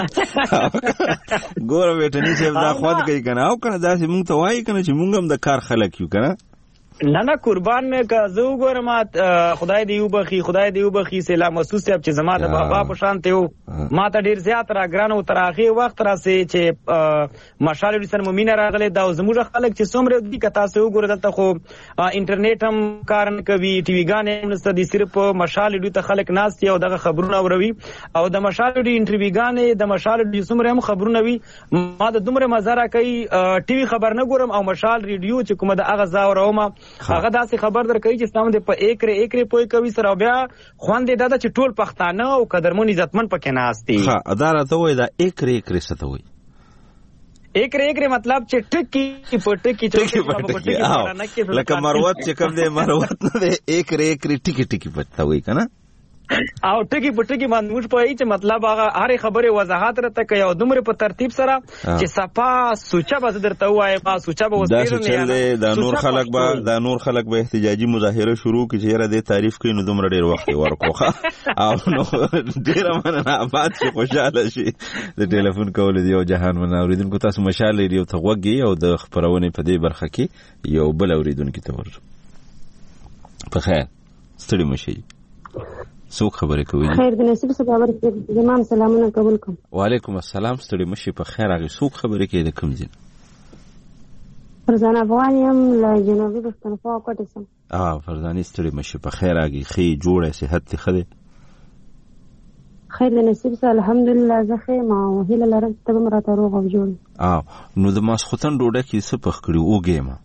Speaker 1: کنه ګور بیٹنی صاحب دا خود کوي کنه او کنه دا چې موږ ته وایي کنه چې موږ هم د کار خلک یو کنه
Speaker 14: نه قربان مې که زه وګورم خدای دې وبخي سلام محسوس صاحب چې زما د بابا په شان ته ما ته ډیر زیات راګران او تر هغه وخت راسي چې مشال ډیسن مومینه راغله دا زموږ خلک چې څومره دي کته سه وګوره دلته خو انټرنیټ هم کار نه کوي ټي وی ګانې هم نشته دي صرف مشال ډیو ته خلک ناس او دغه خبرونه اوروي او د مشال ډیو انټرویو ګانې د مشال ډیو څومره هم خبرونه وي ما د دومره مزاره کوي ټي وی خبر نه ګورم او مشال ریډیو چې کومه د هغه زاورومه هغه داسې خبر درکوي چې ستاسو د په ایکره پوي کوي سره بیا خوند دا چې ټول پښتانه او قدرمن عزتمن پکې ناشتي.
Speaker 1: ها ادارته وای دا ایکره څه وای
Speaker 14: ایکره مطلب چې ټکی پټکی چې
Speaker 1: لکه مروت چې کوم دی مروت نه دی ایکره ټکی پټه وای کنه
Speaker 14: او ټکی پټکی باندې موږ په چې مطلب هغه هر خبره وضاحت راته کوي او دومره په ترتیب سره چې صفا سوچا به درته وای ما سوچا به
Speaker 1: وسیله دا نور خلک به احتجاجي مظاهره شروع کړي چې را دې تعریف کوي نو دومره ډیر وخت ورکوخه او نو ډیر مننه آباد شي خوشاله شي د ټلیفون کول دی او جهان من اوریدونکو تاسو مشال لري او تغوږی او د خبرونه په دې برخه کې یو بل اوریدونکو ته ورځو په خیر ستړي مشي څوک خبرې کوي
Speaker 15: خیر د نصیب څخه خبرې کوي زمام سلامونه قبول کوم.
Speaker 1: وعلیکم السلام ستړي مشي په خیر هغه څوک خبرې کوي د کوم ځای
Speaker 15: فرزانه افغان یم له جنوبي پښتونخوا کوټه سم.
Speaker 1: فرزانه ستړي مشي په خیر هغه خي جوړه صحت ته خده
Speaker 15: خیر د نصیب څخه الحمدلله زه خې ما هیله لرم ته به راته روغ او جوړ.
Speaker 1: نو د ماسختن ډوډۍ کې څه پخ کړی اوګه ما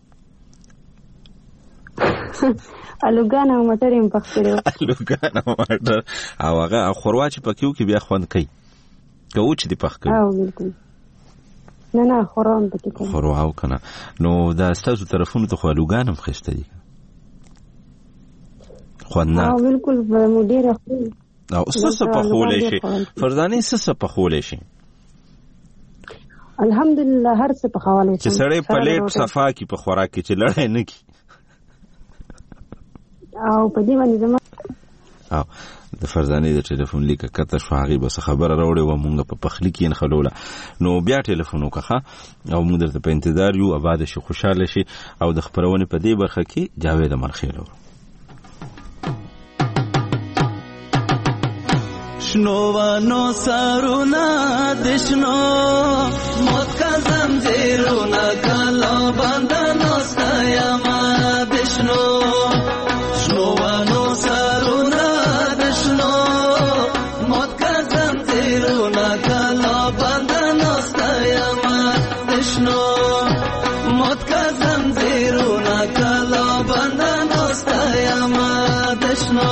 Speaker 15: الوګان او مټر هم پخ کړو
Speaker 1: الوګان او مټر او هغه خوروا چې پکيو کې بیا خوند کوي کوو چې دی پخ کړو.
Speaker 15: بالکل نه خورام پکې
Speaker 1: خوروا او کنه نو دا ستاسو طرفونو ته خو الوګان هم خسته دي خوند نه
Speaker 15: بالکل مو ډیر خو
Speaker 1: او څه په خولې شي فرزانه څه په خولې شي
Speaker 15: الحمدلله هر څه پخوالای
Speaker 1: چې سړی پلیټ صفا کی په خوراک کې چې لړای نه کی
Speaker 15: او په دې باندې زما
Speaker 1: او د فرزانې د ټلیفون لیکه کته شو هغه بس خبره راوړې و مونږ په پخلی کې نخلوله نو بیا ټلیفون وکړه او موږ درته په انتظار یو آباد شي خوشاله شي او د خبرونه په دې برخه کې جاوید مرخیلو
Speaker 12: شنوانو سارونا دشنو موت کا زنجیرونا کالو بندنو ستایما دشنو شنوانو سارونا دشنو موت کا زنجیرونا کالو بندنو ستایما دشنو موت کا زنجیرونا کالو بندنو ستایما دشنو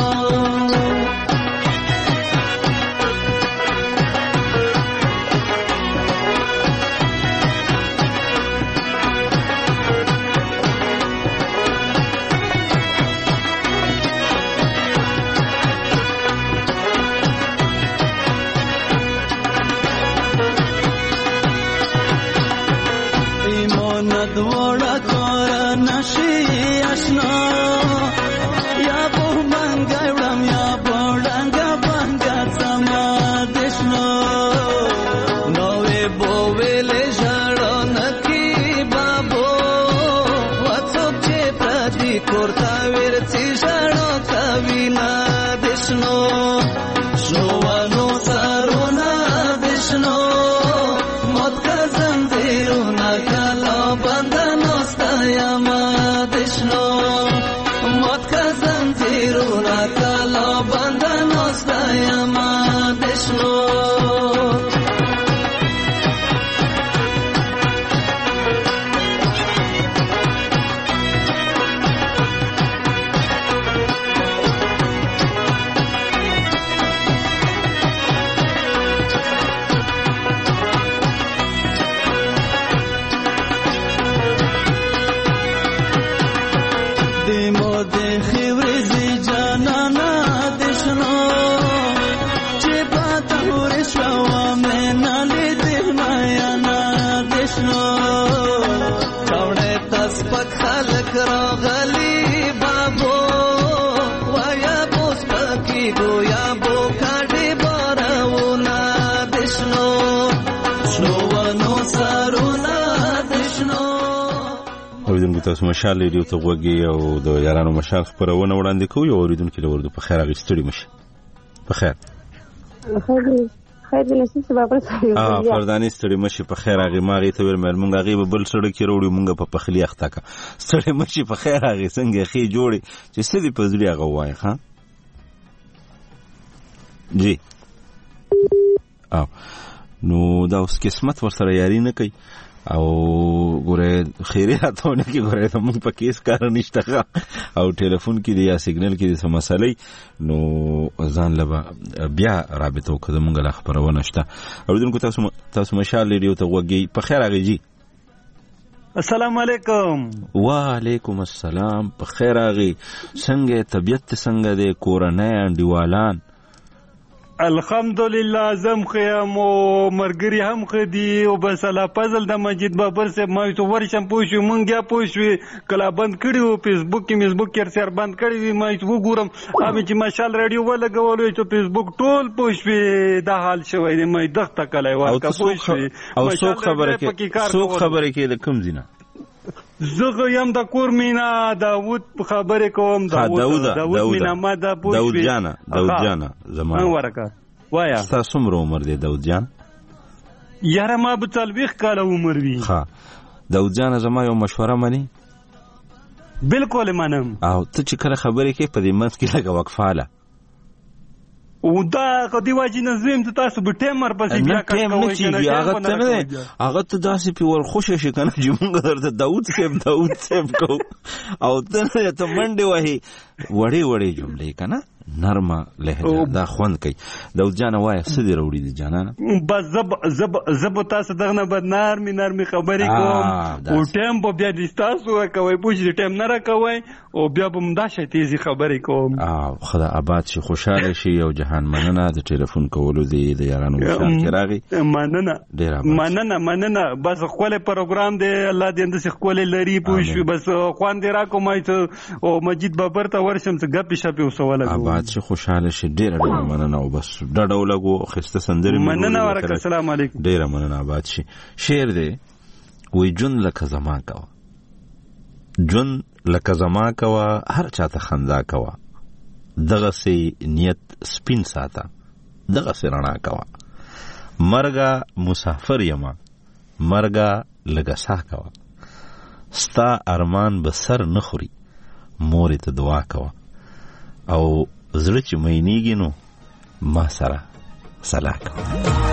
Speaker 1: تاسو مشال ریډیو ته وګورئ او د یارانو مشال خبرونه وړاندې کوي او اوریدونکو له ورده په خیر غوښتړي مشه په خیر
Speaker 15: خیر دې نصیب سبا پر
Speaker 1: فردانې ستړي مشه په خیر هغه ماغي ته ور مونږ هغه بل سړی کې وروړي مونږ په پخلی اخته کا ستړي مشه په خیر هغه څنګه خې جوړي چې سړي په ځړي هغه وای ها جی او نو دا اوس قسمت ورسره یاري نه کوي او ګوره خیراتونه کې ګوره ته موږ په کیس کار نشته او ټلیفون کې دی یا سیګنل کې د مسلې نو ځان لبا بیا رابطه وکړه موږ له خبرونه شته اوریدونکو تاسو مشال ریډیو ته وګورئ په خیر هغه جی
Speaker 16: السلام علیکم
Speaker 1: وعلیکم السلام په خیر هغه څنګه طبيعت څنګه د کورنۍ انډیوالان
Speaker 16: الحمدلله زم خیم او مرګري هم خدي او بس الله فضل د مسجد بابر سے ما تو ورشم پوښو مونږه پوښوي کلا بند کړیو فیسبوک کې مزبوک کې سر بند کړی ما تو ګورم ابي چې مشال رادیو ولګولې چې فیسبوک ټول پوښوي د حال شوی دی مې دغه کله ورکا پوښوي
Speaker 1: او څوک خبره کې د کوم زینه
Speaker 16: زغه یم د کور مینا داوود خبرې کوم داوود مینا ما د
Speaker 1: داوود جانا زمان
Speaker 16: ورکا وایا
Speaker 1: تاسو عمر دی داوود جان
Speaker 16: یاره ما به 40 کال عمر وی
Speaker 1: ها داوود جان زما یو مشوره منی
Speaker 16: بالکل منم
Speaker 1: او ته چې کله خبرې کې په دې منځ کې لګه وقفاله
Speaker 16: او دا قدی واجی نظم ته تاسو به ټیمر پسې بیا کار کوي
Speaker 1: هغه ته داسې په ور خوشی شي کنه چې موږ درته داوود صاحب کو او ته منډه وهي وړي جملې کنه نرمه لهجه دا خوند کوي. د جانه وای سدي وروړي دي جانانه
Speaker 16: بس زب تاسو دغه بد نرمي خبرې کوم او ټیم په بیا د تاسو کوي پوښتنه ټیم نه راکوي او بیا به مداشه تیزی خبرې کوم.
Speaker 1: خدا آباد شي خوشاله شي او جهان مننه د ټلیفون کولو دی د یارانو مشال کې راغی.
Speaker 16: مننه بس خپل پروګرام دی الله دې اند څخه کولې لري پوښ بس خوان دی را کومای ته او مجید بابر ته ورشم څه غپی شپې او سوال
Speaker 1: آباد شي خوشاله شي. ډیر مننه او بس ډډو لګو خسته سندري
Speaker 16: مننه ورکه. السلام علیکم.
Speaker 1: ډیر مننه آباد شي. شعر دی وی جون لکه زما کا جون لکه زما کوا هر چاته خندا کوا دغه سي نیت سپین ساته دغه سي رڼا کوا مرګه مسافر یما مرګه لګسا کوا ستا ارمان به سر نخوري مور ته دعا کوا او زړه چې مینېږي نو ما سره صلاح کوا.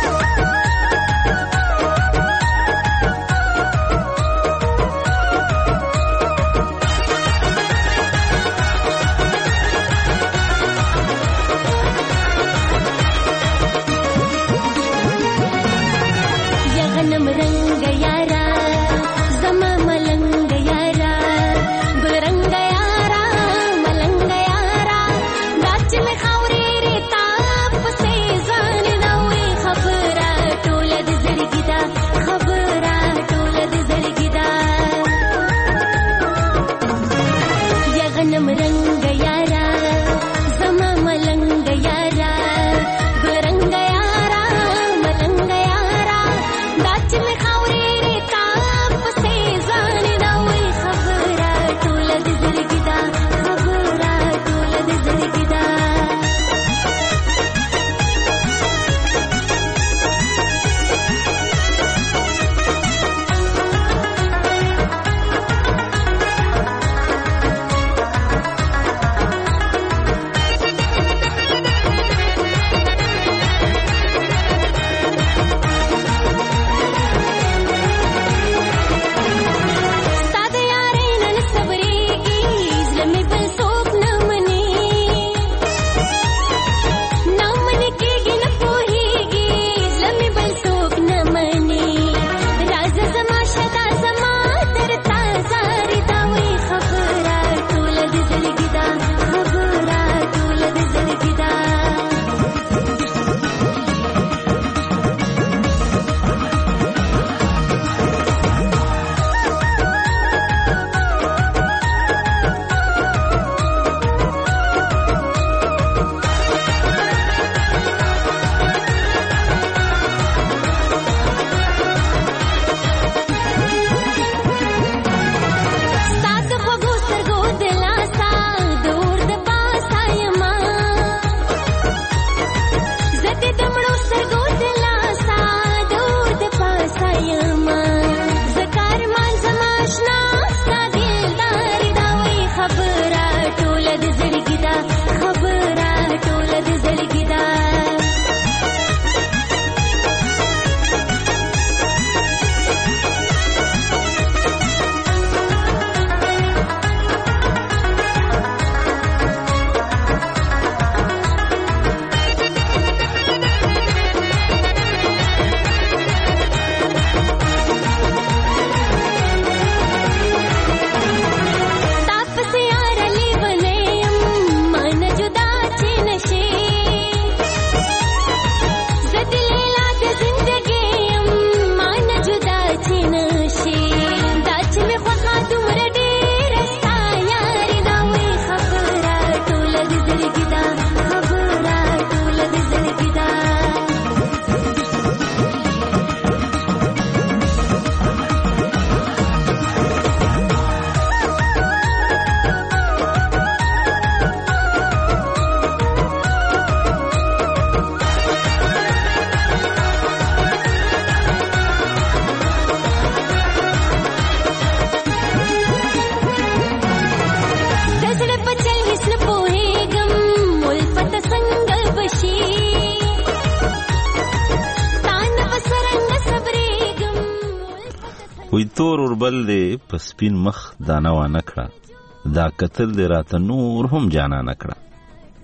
Speaker 1: وی تور وربل دی پسپین مخ دانه وانه کړه دا قتل دی راته نور هم جانا نکړه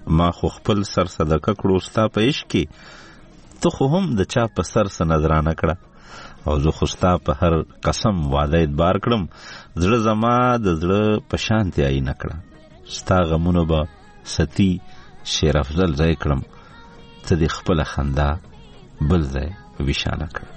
Speaker 1: ما خو خپل سر صدقه کړو ستا په عشق کې، ته خو هم د چا په سر څه نظرانه کړه، او زه خو ستا په هر قسم وعده اعتبار کړم، زړه زما د زړه په شانتې آیینه کړه، ستا غمونه به ستی شیر افضل ځای کړم، ته دې خپله خندا بل ځای ویشانه کړه.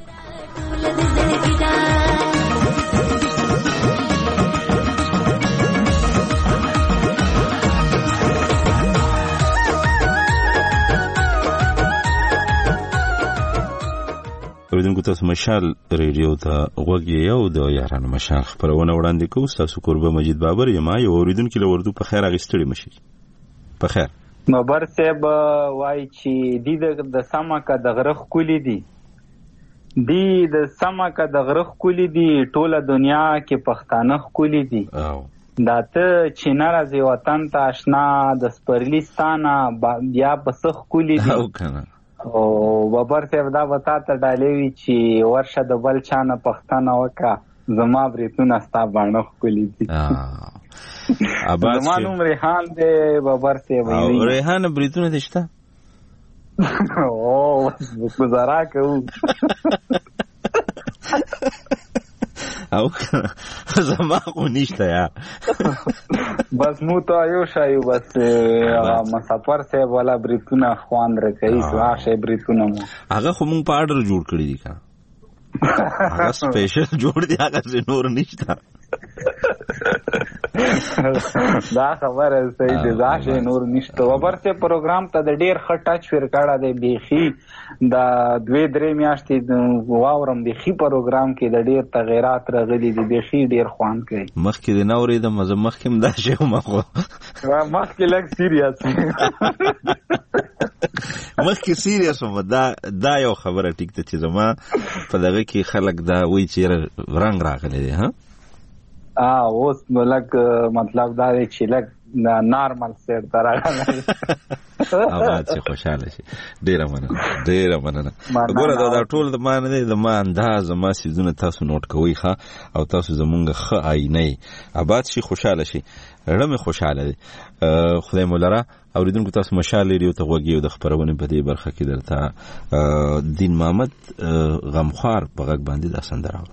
Speaker 1: اوریدونکو تاسو مشال ریډیو ته غوږ یې او د یارانو مشال خپرونه وړاندې کوو. ستاسو کوربه مجید بابر یم. یو اوریدونکي له اردو په خیر اخیستړي مشي. په خیر
Speaker 17: بابر صاحب وایي چې دی د سمکه د غره ښکلي دي، دی د سمکه د غره ښکلي دي، ټوله دنیا کې پښتانه ښکلي دي. دا ته چې نه راځې وطن ته اشنا د سپرلیستانه بیا په څه ښکلي دي. او بابر صاحب دا به تا ته ډالۍ وي چې ورشه د بل چا نه پوښتنه وکړه، زما بریتونه ستا باڼه ښکلي دي. زما نوم ریحان دی بابر صاحب.
Speaker 1: او ریحان بریتونه دې شته؟
Speaker 17: او گزارا کوو.
Speaker 1: او زما خو نشته یا
Speaker 17: بس مو ته یو شایو بس مسافر صاحب والا بریتونه خوان رکوي راشه بریتونه مو
Speaker 1: هغه خو مونږ په آرډر جوړ کړی دي کا هغه سپیشل جوړ دی هغه نور نشته.
Speaker 17: دا خبره صحیح دی راشه نور نشته. وبر سے پروګرام ته د ډیر ښه ټچ ور کړه دی بیخي دا 2-3 میاشتې واورم دی خي پروګرام کې د ډیر تغیرات راغلي دي بیخي ډیر خوان کوي.
Speaker 1: مخکې د نورې د مزه مخکې دا شی مخه
Speaker 17: مخکې لګ سیریس
Speaker 1: مخکې سیریس دا یو خبره ټیک ته چې زما په دغه کې خلک دا وایي چې رنگ راغلی دی. ها
Speaker 17: اوس لګ مطلب دا دی چې لګ نارمل سیر ته راغلی.
Speaker 1: اواز چې خوشاله شي. ډیره مننه. ګوره دا ټول د ما نه دی، د ما انداز ما سیزونه تاسو نوٹ کوئ ښه، او تاسو زمونږ ښه آینه آباد شي خوشاله شي. رړه مې خوشاله دی. خدای مو لره. اوریدونکو تاسو مشال ریډیو ته غوږ یو د خپرونې په دې برخه کې درته دین محمد غمخوار په غږ باندې دا سندره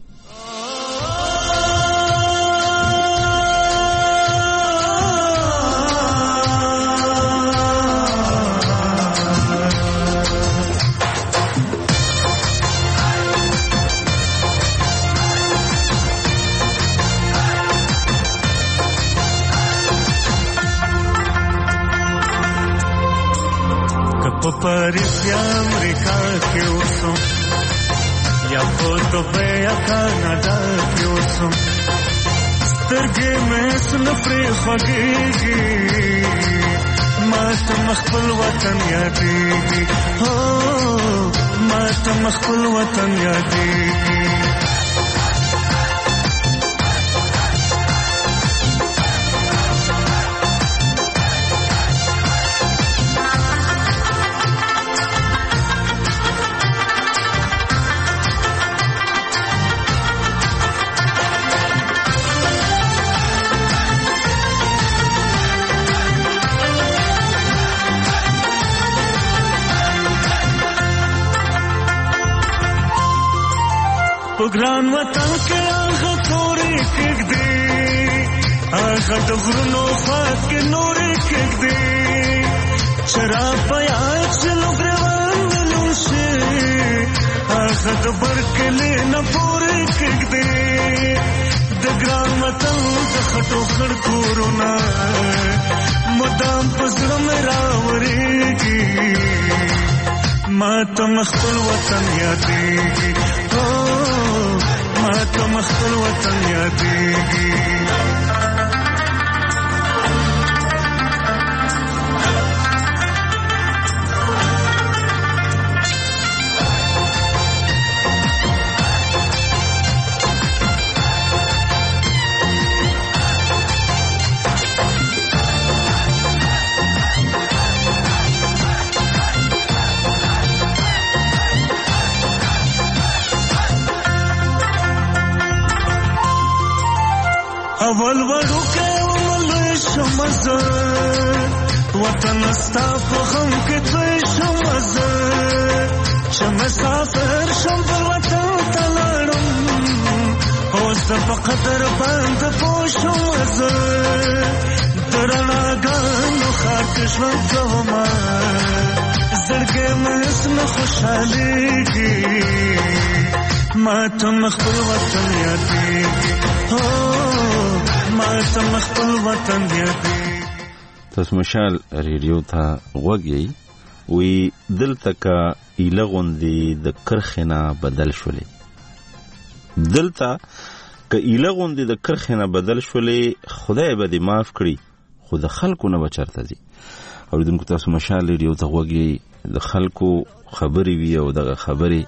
Speaker 8: پاریس یا امریکا کې اوسم یا په دوبۍ یا کاناډا کې اوسم، سترګې مې سنفرې خوږېږي، ما ته خپل وطن یادېږي، هو ما ته خپل وطن یادېږي. ګران وطن کې هغه تورې کېږدې، هغه د غرونو خواږ کې نورې کېږدې، شراب په یاد چې لوګروان لوشي، هغه د برکلې نه پورې کېږدې، د ګران وطن د خټو خړ کورونه مدام په زړه مې راورېږي، ما ته خپل وطن یادېږي، ما ته خپل وطن یادېږي. اول وړو کې ولې شمزه وطن ستا په غم کې توی شم زه چې مسافر شم بل وطن ته لاړم اوس په قدر باندې پوه شم زه د رڼاګانو خاک ژوند کومه زړګی مې هېڅ نه خوشحالېږي ما ته مې خپل وطن یادېږي ما ته مې خپل وطن یادېږي.
Speaker 1: تاسو مشال ریډیو ته غوږ یې وی دلته که ایله غوندې د کرښې نه بدل شولې دلته که ایله غوندې د کرښې نه بدل شولې خدای به دې معاف کړي خو د خلکو نه به چرته ځي. اورېدونکو تاسو مشال ریډیو ته غوږ یې د خلکو خبرې وي او دغه خبرې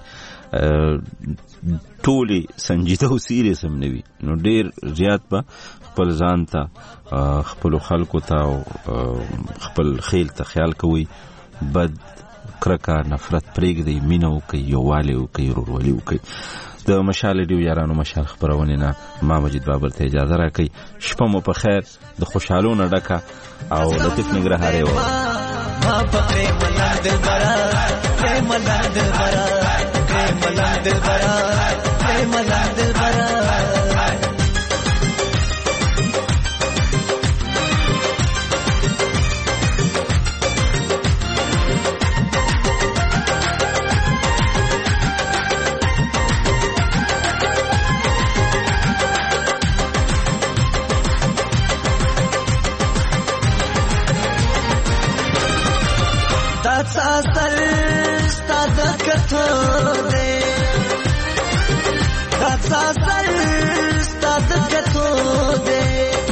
Speaker 1: ټولې سنجیده او سیریس هم نه وي نو ډېر زیات به خپل ځان ته خپلو خلکو ته او خپل خیل ته خیال کوئ بد کرکه نفرت پرېږدئ مینه وکئ یووالی وکئ ورورولي وکئ. د مشال ریډیو یارانو مشال خپرونې نه ما مجید بابر ته اجازه راکئ. شپه مو په خیر د خوشحالو نه ډکه او لطیف ننګرهاري وه.
Speaker 8: ساسل ستاد کتو دے ساسل ستاد کتو دے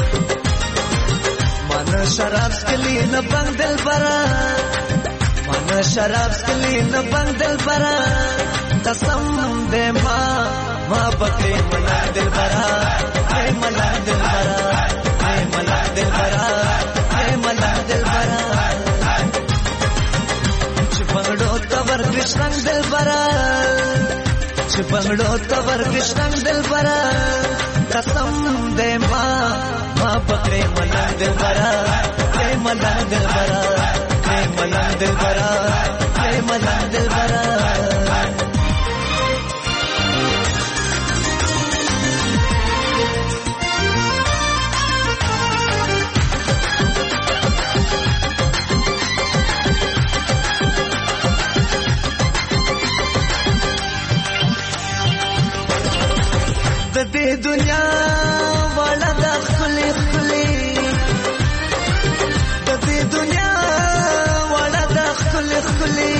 Speaker 8: من شراب سکلی نہ بند دل برا من شراب سکلی نہ بند دل برا قسم دے ماں بکرے ملا دل برا اے ملا دل برا اے ملا دل برا اے ملا دل برا بنگڑو تور کشنگ دل برا بنگڑو تور کشنگ دل برا قسم دے ماں بکرے ملا دل برا اے ملا دل برا اے ملا دل برا اے ملا دل برا. دې دنیا والا د خپلې خپلې د دې دنیا والا د خپلې خپلې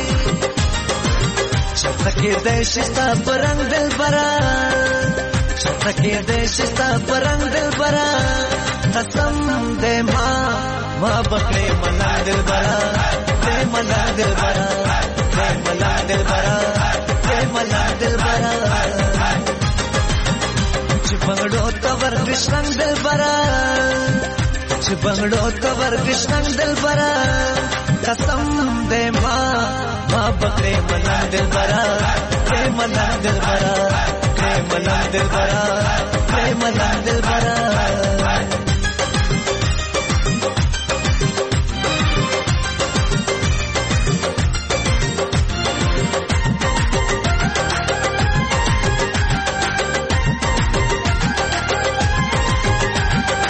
Speaker 8: چاته کېدای شي ستا په رنګ دلبره چاته کېدای شي ستا په رنګ دلبره قسم دې ما بکرې ملا دلبره دې ملا دلبره دې ملا دلبره دې ملا دلبره بنگڑو تور کشنگ دل برا بنگڑو تور کشنگ دل برا قسم دے ماں بکرے ملا دل برا اے ملا دل برا اے ملا دل برا اے ملا دل برا.